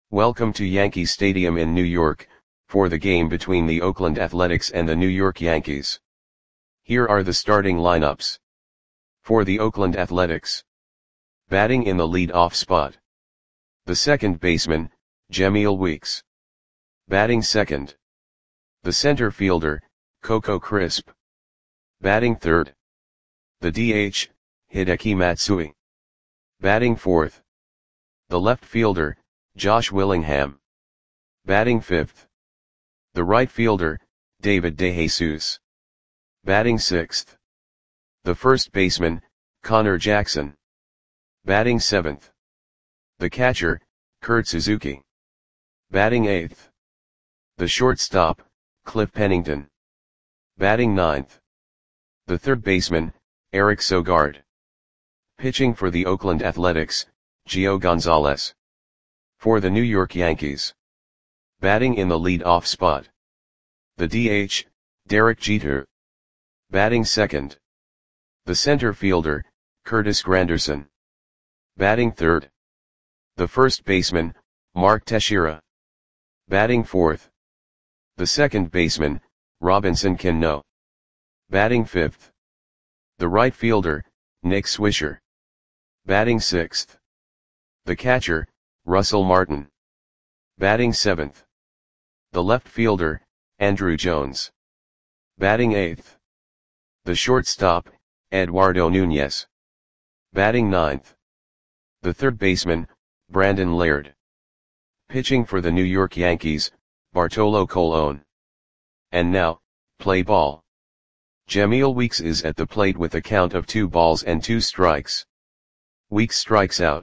Welcome to Yankee Stadium in New York, for the game between the Oakland Athletics and the New York Yankees. Here are the starting lineups. For the Oakland Athletics. Batting in the lead-off spot. The second baseman, Jemile Weeks. Batting second. The center fielder, Coco Crisp. Batting third. The DH, Hideki Matsui. Batting fourth. The left fielder, Josh Willingham. Batting fifth. The right fielder, David DeJesus. Batting sixth. The first baseman, Connor Jackson. Batting seventh. The catcher, Kurt Suzuki. Batting eighth. The shortstop, Cliff Pennington. Batting ninth. The third baseman, Eric Sogard. Pitching for the Oakland Athletics, Gio Gonzalez. For the New York Yankees. Batting in the lead-off spot. The DH, Derek Jeter. Batting second. The center fielder, Curtis Granderson. Batting third. The first baseman, Mark Teixeira. Batting fourth. The second baseman, Robinson Cano. Batting fifth. The right fielder, Nick Swisher. Batting sixth. The catcher, Russell Martin. Batting seventh. The left fielder, Andruw Jones. Batting eighth. The shortstop, Eduardo Nunez. Batting ninth. The third baseman, Brandon Laird. Pitching for the New York Yankees, Bartolo Colon. And now, play ball. Jemile Weeks is at the plate with a count of 2 balls and 2 strikes. Weeks strikes out.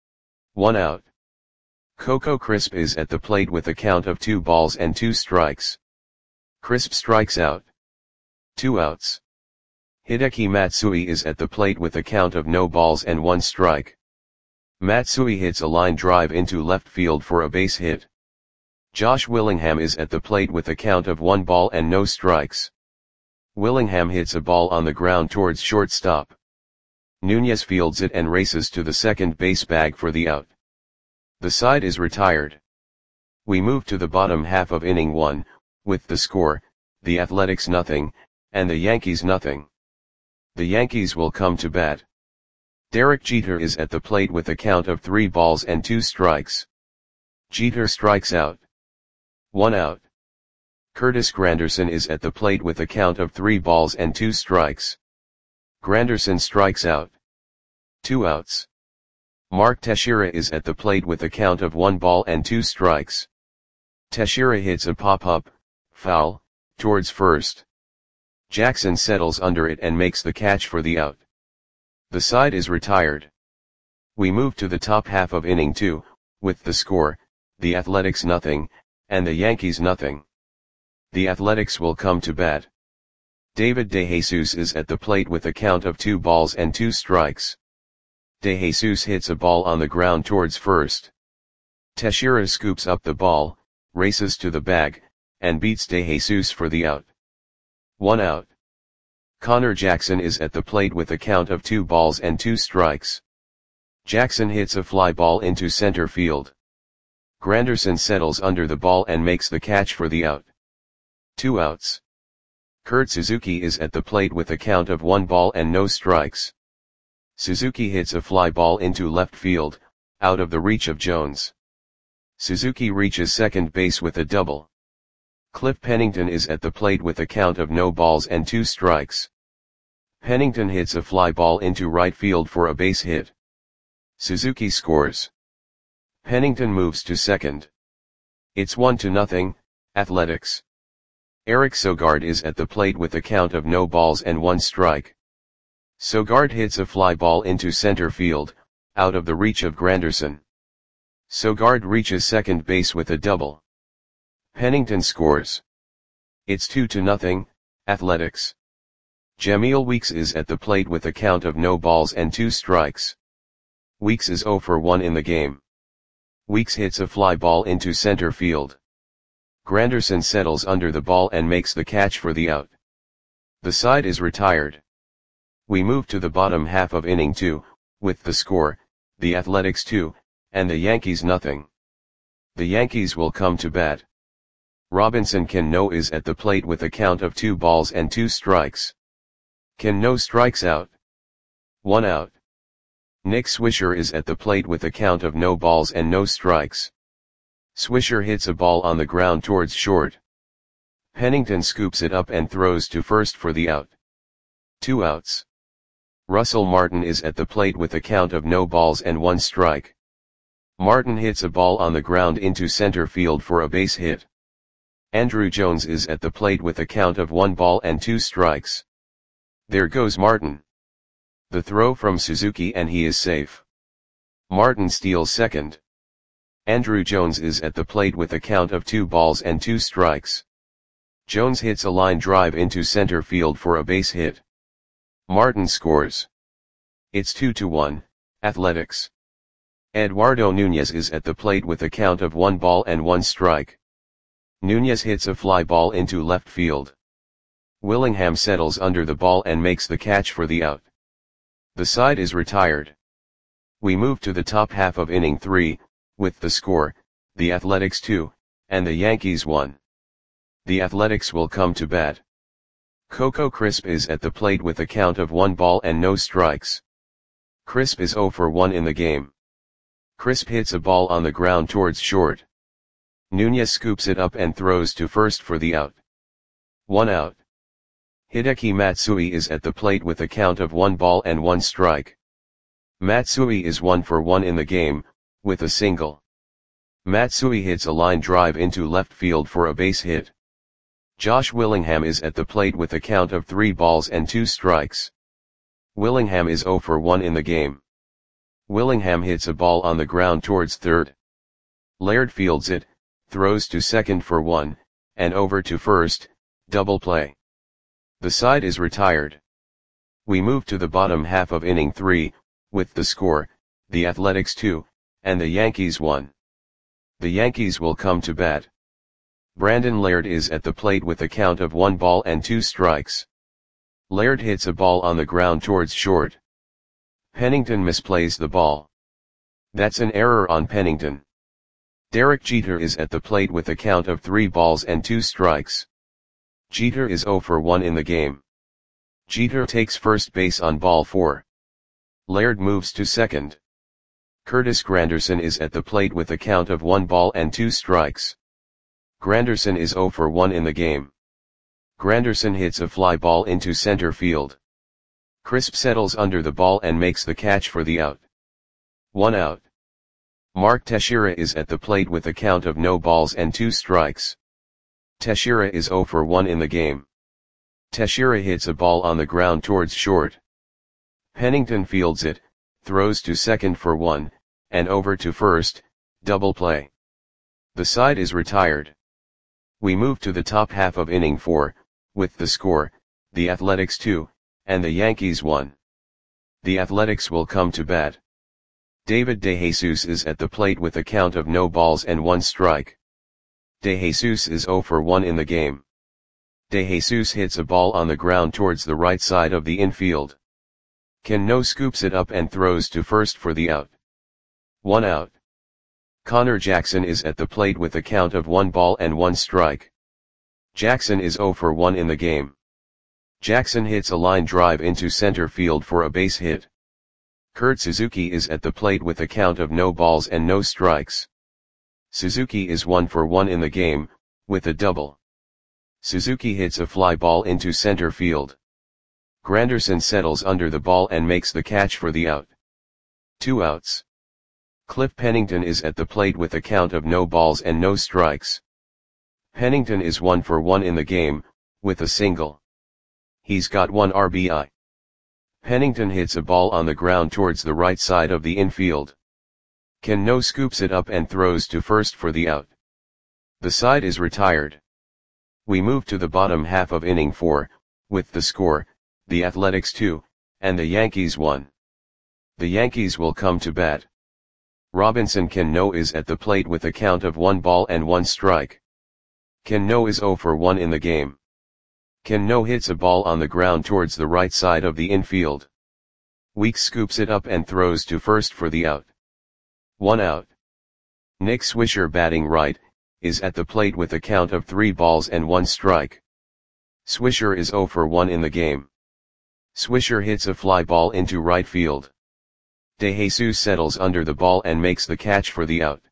1 out. Coco Crisp is at the plate with a count of 2 balls and 2 strikes. Crisp strikes out. 2 outs. Hideki Matsui is at the plate with a count of no balls and 1 strike. Matsui hits a line drive into left field for a base hit. Josh Willingham is at the plate with a count of 1 ball and no strikes. Willingham hits a ball on the ground towards shortstop. Nunez fields it and races to the second base bag for the out. The side is retired. We move to the bottom half of inning 1, with the score, the Athletics nothing, and the Yankees nothing. The Yankees will come to bat. Derek Jeter is at the plate with a count of 3 balls and 2 strikes. Jeter strikes out. 1 out. Curtis Granderson is at the plate with a count of 3 balls and 2 strikes. Granderson strikes out. 2 outs. Mark Teixeira is at the plate with a count of 1 ball and 2 strikes. Teixeira hits a pop-up, foul, towards first. Jackson settles under it and makes the catch for the out. The side is retired. We move to the top half of inning 2, with the score, the Athletics nothing, and the Yankees nothing. The Athletics will come to bat. David DeJesus is at the plate with a count of 2 balls and 2 strikes. DeJesus hits a ball on the ground towards first. Teixeira scoops up the ball, races to the bag, and beats DeJesus for the out. 1 out. Connor Jackson is at the plate with a count of 2 balls and 2 strikes. Jackson hits a fly ball into center field. Granderson settles under the ball and makes the catch for the out. 2 outs. Kurt Suzuki is at the plate with a count of 1 ball and no strikes. Suzuki hits a fly ball into left field, out of the reach of Jones. Suzuki reaches second base with a double. Cliff Pennington is at the plate with a count of no balls and 2 strikes. Pennington hits a fly ball into right field for a base hit. Suzuki scores. Pennington moves to second. It's 1-0, Athletics. Eric Sogard is at the plate with a count of no balls and 1 strike. Sogard hits a fly ball into center field, out of the reach of Granderson. Sogard reaches second base with a double. Pennington scores. It's 2-0, Athletics. Jemile Weeks is at the plate with a count of no balls and 2 strikes. Weeks is 0 for 1 in the game. Weeks hits a fly ball into center field. Granderson settles under the ball and makes the catch for the out. The side is retired. We move to the bottom half of inning 2, with the score, the Athletics 2, and the Yankees nothing. The Yankees will come to bat. Robinson Cano is at the plate with a count of 2 balls and 2 strikes. Cano strikes out. 1 out. Nick Swisher is at the plate with a count of no balls and no strikes. Swisher hits a ball on the ground towards short. Pennington scoops it up and throws to first for the out. 2 outs. Russell Martin is at the plate with a count of no balls and 1 strike. Martin hits a ball on the ground into center field for a base hit. Andrew Jones is at the plate with a count of 1 ball and 2 strikes. There goes Martin. The throw from Suzuki and he is safe. Martin steals second. Andrew Jones is at the plate with a count of 2 balls and 2 strikes. Jones hits a line drive into center field for a base hit. Martin scores. It's 2-1, Athletics. Eduardo Nunez is at the plate with a count of 1 ball and 1 strike. Nunez hits a fly ball into left field. Willingham settles under the ball and makes the catch for the out. The side is retired. We move to the top half of inning 3, with the score, the Athletics 2, and the Yankees 1. The Athletics will come to bat. Coco Crisp is at the plate with a count of 1 ball and no strikes. Crisp is 0 for 1 in the game. Crisp hits a ball on the ground towards short. Nunez scoops it up and throws to first for the out. 1 out. Hideki Matsui is at the plate with a count of 1 ball and 1 strike. Matsui is 1 for 1 in the game, with a single. Matsui hits a line drive into left field for a base hit. Josh Willingham is at the plate with a count of 3 balls and 2 strikes. Willingham is 0 for 1 in the game. Willingham hits a ball on the ground towards third. Laird fields it, throws to second for 1, and over to first, double play. The side is retired. We move to the bottom half of inning 3, with the score, the Athletics 2, and the Yankees 1. The Yankees will come to bat. Brandon Laird is at the plate with a count of 1 ball and 2 strikes. Laird hits a ball on the ground towards short. Pennington misplays the ball. That's an error on Pennington. Derek Jeter is at the plate with a count of 3 balls and 2 strikes. Jeter is 0 for 1 in the game. Jeter takes first base on ball 4. Laird moves to second. Curtis Granderson is at the plate with a count of 1 ball and 2 strikes. Granderson is 0 for 1 in the game. Granderson hits a fly ball into center field. Crisp settles under the ball and makes the catch for the out. 1 out. Mark Teixeira is at the plate with a count of no balls and 2 strikes. Teixeira is 0 for 1 in the game. Teixeira hits a ball on the ground towards short. Pennington fields it, throws to second for 1, and over to first, double play. The side is retired. We move to the top half of inning 4, with the score, the Athletics 2, and the Yankees 1. The Athletics will come to bat. David DeJesus is at the plate with a count of no balls and 1 strike. DeJesus is 0 for 1 in the game. DeJesus hits a ball on the ground towards the right side of the infield. Cano scoops it up and throws to first for the out. 1 out. Connor Jackson is at the plate with a count of 1 ball and 1 strike. Jackson is 0 for 1 in the game. Jackson hits a line drive into center field for a base hit. Kurt Suzuki is at the plate with a count of no balls and no strikes. Suzuki is 1 for 1 in the game, with a double. Suzuki hits a fly ball into center field. Granderson settles under the ball and makes the catch for the out. 2 outs. Cliff Pennington is at the plate with a count of no balls and no strikes. Pennington is 1 for 1 in the game, with a single. He's got 1 RBI. Pennington hits a ball on the ground towards the right side of the infield. Cano scoops it up and throws to first for the out. The side is retired. We move to the bottom half of inning 4, with the score, the Athletics 2, and the Yankees 1. The Yankees will come to bat. Robinson Cano is at the plate with a count of 1 ball and 1 strike. Cano is 0 for 1 in the game. Cano hits a ball on the ground towards the right side of the infield. Weeks scoops it up and throws to first for the out. 1 out. Nick Swisher batting right, is at the plate with a count of 3 balls and 1 strike. Swisher is 0 for 1 in the game. Swisher hits a fly ball into right field. De Jesus settles under the ball and makes the catch for the out.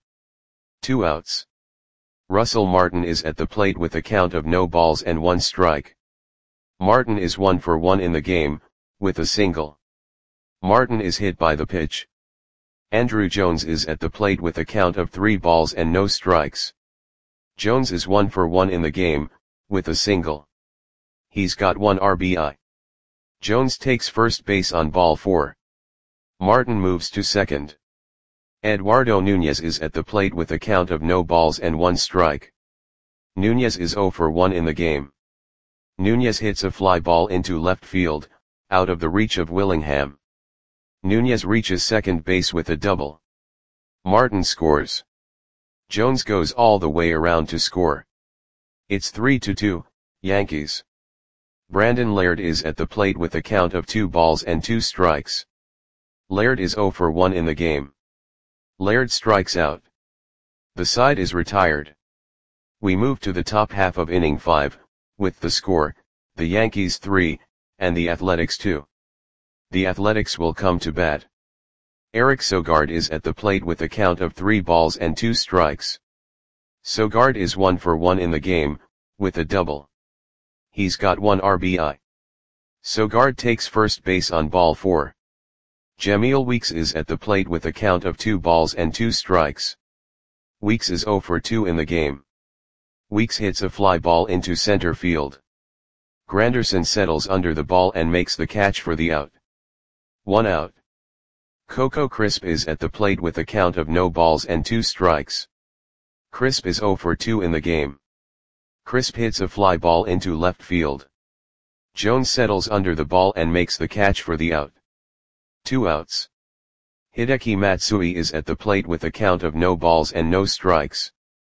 2 outs. Russell Martin is at the plate with a count of no balls and 1 strike. Martin is 1 for 1 in the game, with a single. Martin is hit by the pitch. Andruw Jones is at the plate with a count of 3 balls and no strikes. Jones is 1 for 1 in the game, with a single. He's got 1 RBI. Jones takes first base on ball 4. Martin moves to second. Eduardo Nunez is at the plate with a count of no balls and 1 strike. Nunez is 0 for 1 in the game. Nunez hits a fly ball into left field, out of the reach of Willingham. Nunez reaches second base with a double. Martin scores. Jones goes all the way around to score. It's 3-2, Yankees. Brandon Laird is at the plate with a count of 2 balls and 2 strikes. Laird is 0 for 1 in the game. Laird strikes out. The side is retired. We move to the top half of inning 5, with the score, the Yankees 3, and the Athletics 2. The Athletics will come to bat. Eric Sogard is at the plate with a count of 3 balls and 2 strikes. Sogard is 1 for 1 in the game, with a double. He's got 1 RBI. Sogard takes first base on ball 4. Jamil Weeks is at the plate with a count of 2 balls and 2 strikes. Weeks is 0 for 2 in the game. Weeks hits a fly ball into center field. Granderson settles under the ball and makes the catch for the out. 1 out. Coco Crisp is at the plate with a count of no balls and 2 strikes. Crisp is 0 for 2 in the game. Crisp hits a fly ball into left field. Jones settles under the ball and makes the catch for the out. 2 outs. Hideki Matsui is at the plate with a count of no balls and no strikes.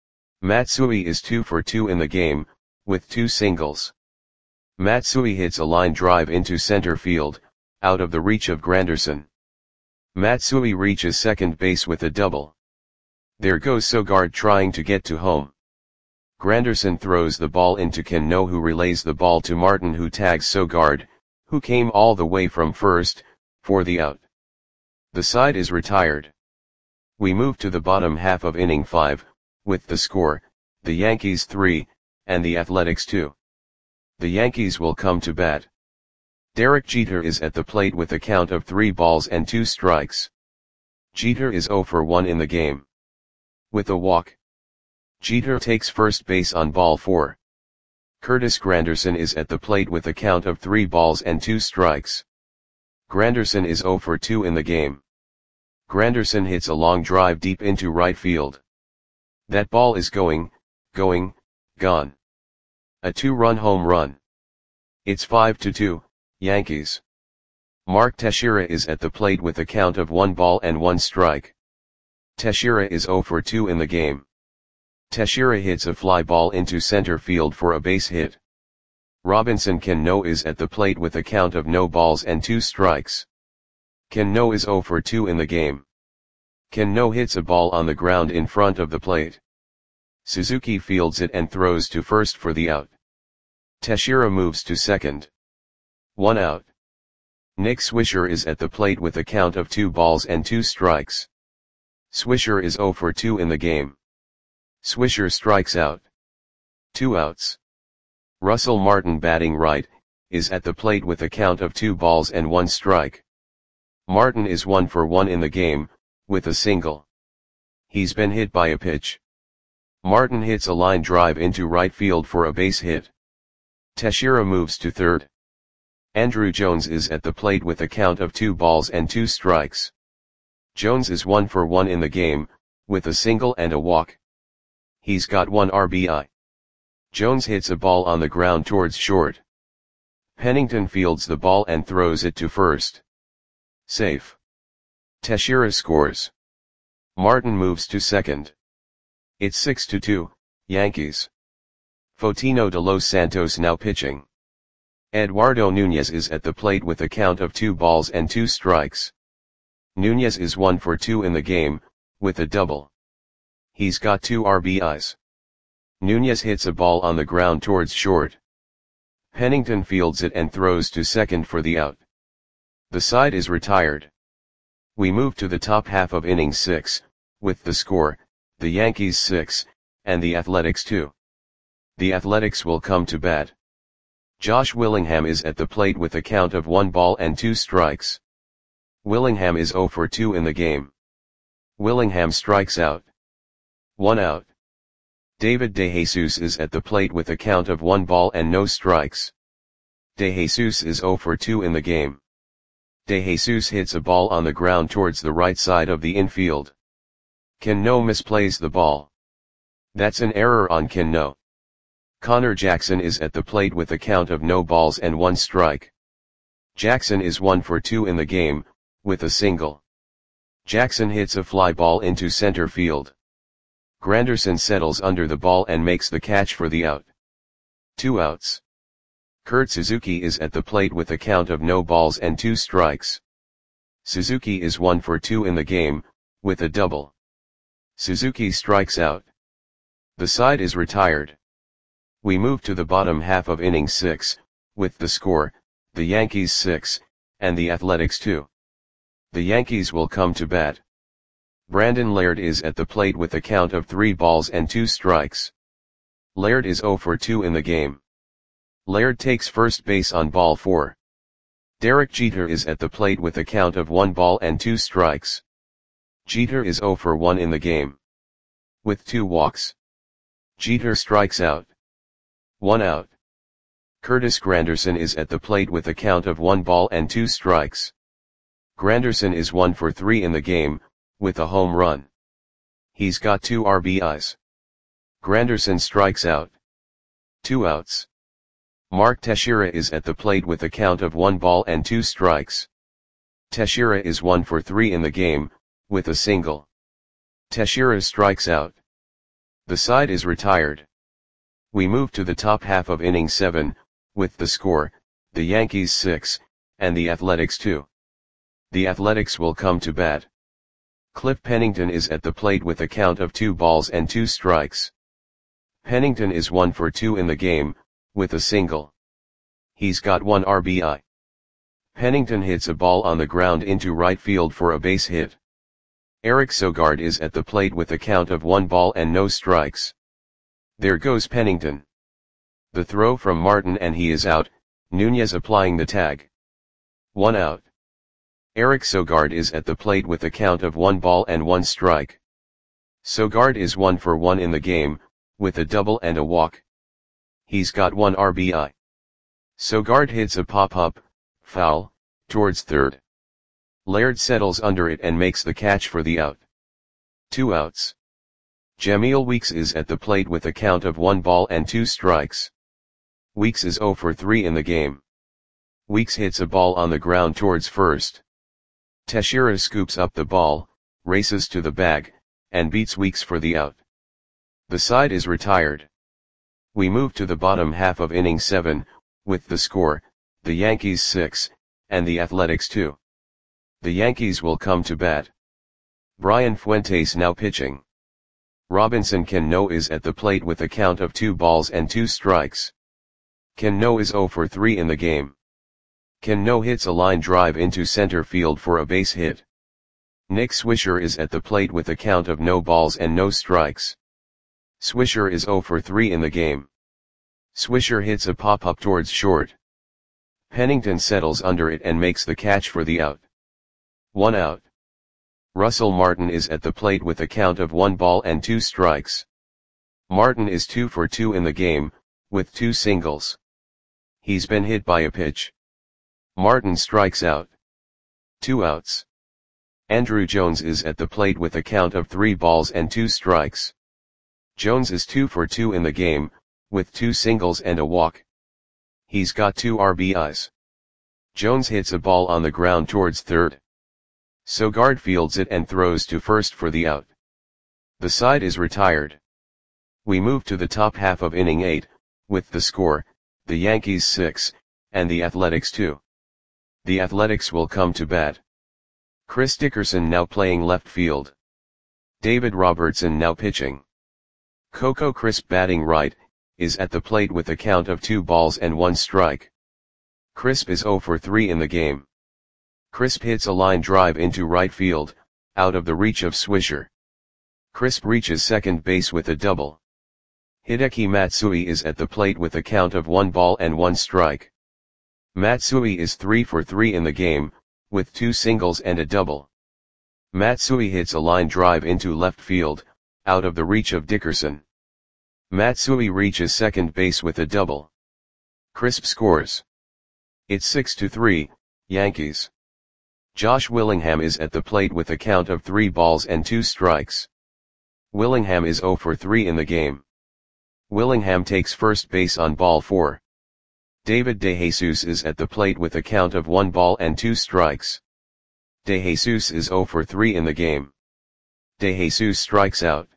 Matsui is 2 for 2 in the game, with 2 singles. Matsui hits a line drive into center field, out of the reach of Granderson. Matsui reaches second base with a double. There goes Sogard trying to get to home. Granderson throws the ball into Cano, who relays the ball to Martin, who tags Sogard, who came all the way from first, for the out. The side is retired. We move to the bottom half of inning 5, with the score, the Yankees 3, and the Athletics 2. The Yankees will come to bat. Derek Jeter is at the plate with a count of 3 balls and 2 strikes. Jeter is 0 for 1 in the game. With a walk. Jeter takes first base on ball 4. Curtis Granderson is at the plate with a count of 3 balls and 2 strikes. Granderson is 0 for 2 in the game. Granderson hits a long drive deep into right field. That ball is gone. A 2-run home run. It's 5-2, Yankees. Mark Teixeira is at the plate with a count of 1 ball and 1 strike. Teixeira is 0 for 2 in the game. Teixeira hits a fly ball into center field for a base hit. Robinson Cano is at the plate with a count of no balls and 2 strikes. Cano is 0 for 2 in the game. Cano hits a ball on the ground in front of the plate. Suzuki fields it and throws to first for the out. Teixeira moves to second. 1 out. Nick Swisher is at the plate with a count of 2 balls and 2 strikes. Swisher is 0 for 2 in the game. Swisher strikes out. 2 outs. Russell Martin batting right, is at the plate with a count of 2 balls and 1 strike. Martin is 1 for 1 in the game, with a single. He's been hit by a pitch. Martin hits a line drive into right field for a base hit. Teixeira moves to third. Andruw Jones is at the plate with a count of 2 balls and 2 strikes. Jones is 1 for 1 in the game, with a single and a walk. He's got 1 RBI. Jones hits a ball on the ground towards short. Pennington fields the ball and throws it to first. Safe. Teixeira scores. Martin moves to second. It's 6-2, Yankees. Fotino de los Santos now pitching. Eduardo Nunez is at the plate with a count of 2 balls and 2 strikes. Nunez is 1 for 2 in the game, with a double. He's got 2 RBIs. Nunez hits a ball on the ground towards short. Pennington fields it and throws to second for the out. The side is retired. We move to the top half of inning 6, with the score, the Yankees 6, and the Athletics 2. The Athletics will come to bat. Josh Willingham is at the plate with a count of 1 ball and 2 strikes. Willingham is 0 for 2 in the game. Willingham strikes out. 1 out. David DeJesus is at the plate with a count of 1 ball and no strikes. DeJesus is 0 for 2 in the game. DeJesus hits a ball on the ground towards the right side of the infield. Cano misplays the ball. That's an error on Cano. Connor Jackson is at the plate with a count of no balls and 1 strike. Jackson is 1 for 2 in the game, with a single. Jackson hits a fly ball into center field. Granderson settles under the ball and makes the catch for the out. 2 outs. Kurt Suzuki is at the plate with a count of no balls and 2 strikes. Suzuki is 1 for 2 in the game, with a double. Suzuki strikes out. The side is retired. We move to the bottom half of inning 6, with the score, the Yankees 6, and the Athletics 2. The Yankees will come to bat. Brandon Laird is at the plate with a count of 3 balls and 2 strikes. Laird is 0 for 2 in the game. Laird takes first base on ball 4. Derek Jeter is at the plate with a count of 1 ball and 2 strikes. Jeter is 0 for 1 in the game. With 2 walks. Jeter strikes out. 1 out. Curtis Granderson is at the plate with a count of 1 ball and 2 strikes. Granderson is 1 for 3 in the game, with a home run. He's got 2 RBIs. Granderson strikes out. 2 outs. Mark Teixeira is at the plate with a count of 1 ball and 2 strikes. Teixeira is 1 for 3 in the game, with a single. Teixeira strikes out. The side is retired. We move to the top half of inning 7, with the score, the Yankees 6, and the Athletics 2. The Athletics will come to bat. Cliff Pennington is at the plate with a count of 2 balls and 2 strikes. Pennington is 1 for 2 in the game, with a single. He's got 1 RBI. Pennington hits a ball on the ground into right field for a base hit. Eric Sogard is at the plate with a count of 1 ball and no strikes. There goes Pennington. The throw from Martin and he is out, Nunez applying the tag. 1 out. Eric Sogard is at the plate with a count of 1 ball and 1 strike. Sogard is 1 for 1 in the game, with a double and a walk. He's got 1 RBI. Sogard hits a pop-up, foul, towards third. Laird settles under it and makes the catch for the out. 2 outs. Jamil Weeks is at the plate with a count of 1 ball and 2 strikes. Weeks is 0 for 3 in the game. Weeks hits a ball on the ground towards first. Teixeira scoops up the ball, races to the bag, and beats Weeks for the out. The side is retired. We move to the bottom half of inning 7, with the score, the Yankees 6, and the Athletics 2. The Yankees will come to bat. Brian Fuentes now pitching. Robinson Cano is at the plate with a count of 2 balls and 2 strikes. Cano is 0 for 3 in the game. Cano hits a line drive into center field for a base hit. Nick Swisher is at the plate with a count of no balls and no strikes. Swisher is 0 for 3 in the game. Swisher hits a pop-up towards short. Pennington settles under it and makes the catch for the out. 1 out. Russell Martin is at the plate with a count of 1 ball and 2 strikes. Martin is 2 for 2 in the game, with 2 singles. He's been hit by a pitch. Martin strikes out. 2 outs. Andrew Jones is at the plate with a count of 3 balls and 2 strikes. Jones is 2 for 2 in the game, with 2 singles and a walk. He's got 2 RBIs. Jones hits a ball on the ground towards third. Sogard fields it and throws to first for the out. The side is retired. We move to the top half of inning 8, with the score, the Yankees 6, and the Athletics 2. The Athletics will come to bat. Chris Dickerson now playing left field. David Robertson now pitching. Coco Crisp batting right, is at the plate with a count of 2 balls and 1 strike. Crisp is 0 for 3 in the game. Crisp hits a line drive into right field, out of the reach of Swisher. Crisp reaches second base with a double. Hideki Matsui is at the plate with a count of 1 ball and 1 strike. Matsui is 3 for 3 in the game, with 2 singles and a double. Matsui hits a line drive into left field, out of the reach of Dickerson. Matsui reaches second base with a double. Crisp scores. It's 6-3, Yankees. Josh Willingham is at the plate with a count of 3 balls and 2 strikes. Willingham is 0 for 3 in the game. Willingham takes first base on ball 4. David DeJesus is at the plate with a count of 1 ball and 2 strikes. DeJesus is 0 for 3 in the game. DeJesus strikes out.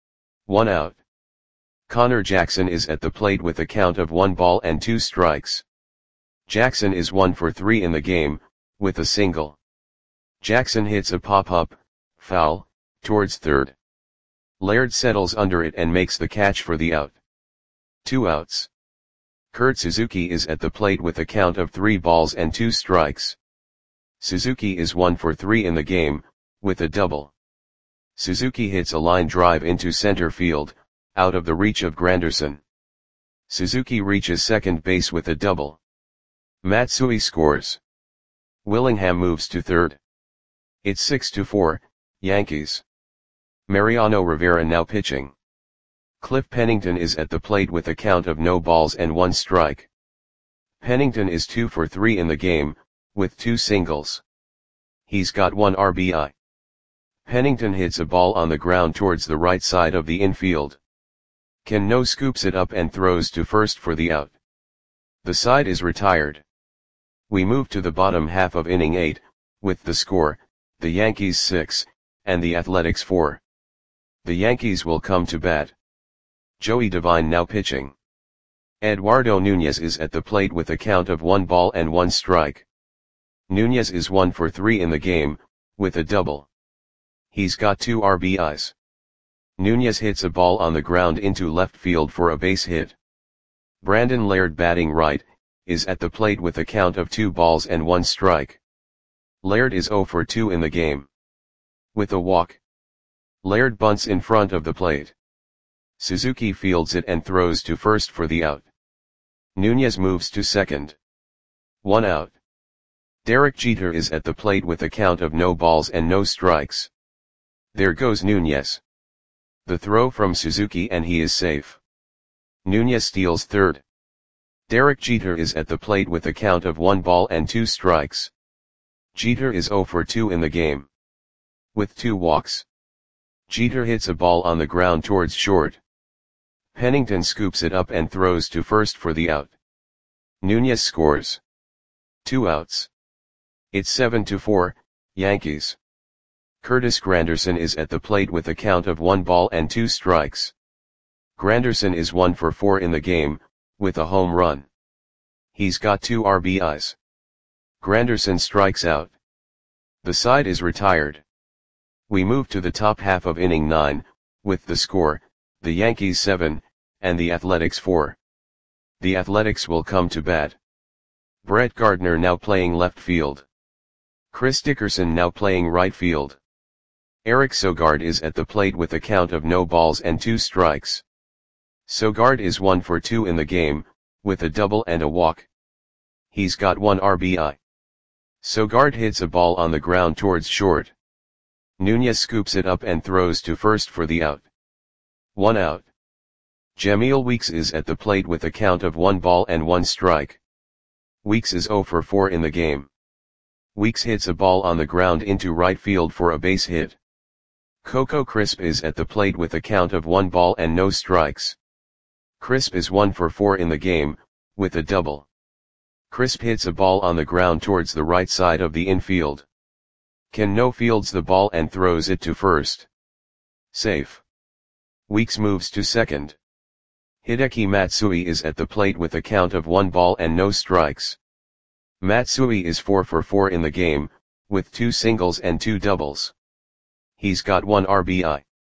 1 out. Connor Jackson is at the plate with a count of 1 ball and 2 strikes. Jackson is 1 for 3 in the game, with a single. Jackson hits a pop-up, foul, towards third. Laird settles under it and makes the catch for the out. 2 outs. Kurt Suzuki is at the plate with a count of 3 balls and 2 strikes. Suzuki is 1 for 3 in the game, with a double. Suzuki hits a line drive into center field, out of the reach of Granderson. Suzuki reaches second base with a double. Matsui scores. Willingham moves to third. It's 6-4, Yankees. Mariano Rivera now pitching. Cliff Pennington is at the plate with a count of no balls and 1 strike. Pennington is 2 for 3 in the game, with 2 singles. He's got 1 RBI. Pennington hits a ball on the ground towards the right side of the infield. Cano scoops it up and throws to first for the out. The side is retired. We move to the bottom half of inning 8, with the score, the Yankees 6, and the Athletics 4. The Yankees will come to bat. Joey Devine now pitching. Eduardo Nunez is at the plate with a count of 1 ball and 1 strike. Nunez is 1 for 3 in the game, with a double. He's got 2 RBIs. Nunez hits a ball on the ground into left field for a base hit. Brandon Laird batting right, is at the plate with a count of 2 balls and 1 strike. Laird is 0 for 2 in the game. With a walk. Laird bunts in front of the plate. Suzuki fields it and throws to first for the out. Nunez moves to second. 1 out. Derek Jeter is at the plate with a count of no balls and no strikes. There goes Nunez. The throw from Suzuki and he is safe. Nunez steals third. Derek Jeter is at the plate with a count of 1 ball and 2 strikes. Jeter is 0 for 2 in the game. With 2 walks. Jeter hits a ball on the ground towards short. Pennington scoops it up and throws to first for the out. Nunez scores. 2 outs. It's 7-4, Yankees. Curtis Granderson is at the plate with a count of 1 ball and 2 strikes. Granderson is 1 for 4 in the game, with a home run. He's got 2 RBIs. Granderson strikes out. The side is retired. We move to the top half of inning 9, with the score, the Yankees 7, and the Athletics 4. The Athletics will come to bat. Brett Gardner now playing left field. Chris Dickerson now playing right field. Eric Sogard is at the plate with a count of no balls and 2 strikes. Sogard is 1 for 2 in the game, with a double and a walk. He's got 1 RBI. Sogard hits a ball on the ground towards short. Nunez scoops it up and throws to first for the out. 1 out. Jamil Weeks is at the plate with a count of 1 ball and 1 strike. Weeks is 0 for 4 in the game. Weeks hits a ball on the ground into right field for a base hit. Coco Crisp is at the plate with a count of 1 ball and no strikes. Crisp is 1 for 4 in the game, with a double. Crisp hits a ball on the ground towards the right side of the infield. Cano fields the ball and throws it to first. Safe. Weeks moves to second. Hideki Matsui is at the plate with a count of 1 ball and no strikes. Matsui is 4 for 4 in the game, with 2 singles and 2 doubles. He's got 1 RBI.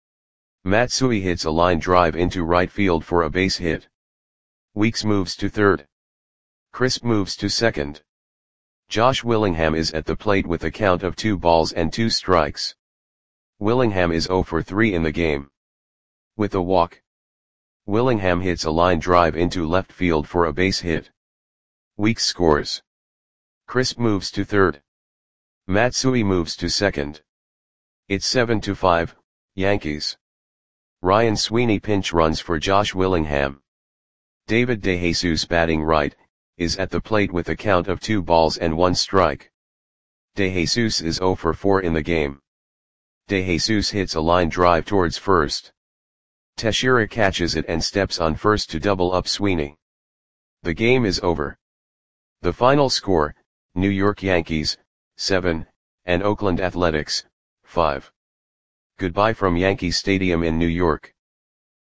Matsui hits a line drive into right field for a base hit. Weeks moves to third. Crisp moves to second. Josh Willingham is at the plate with a count of 2 balls and 2 strikes. Willingham is 0 for 3 in the game. With a walk, Willingham hits a line drive into left field for a base hit. Weeks scores. Crisp moves to third. Matsui moves to second. It's 7-5, Yankees. Ryan Sweeney pinch runs for Josh Willingham. David DeJesus batting right, is at the plate with a count of 2 balls and 1 strike. DeJesus is 0 for 4 in the game. DeJesus hits a line drive towards first. Teixeira catches it and steps on first to double up Sweeney. The game is over. The final score, New York Yankees, 7, and Oakland Athletics, 5. Goodbye from Yankee Stadium in New York.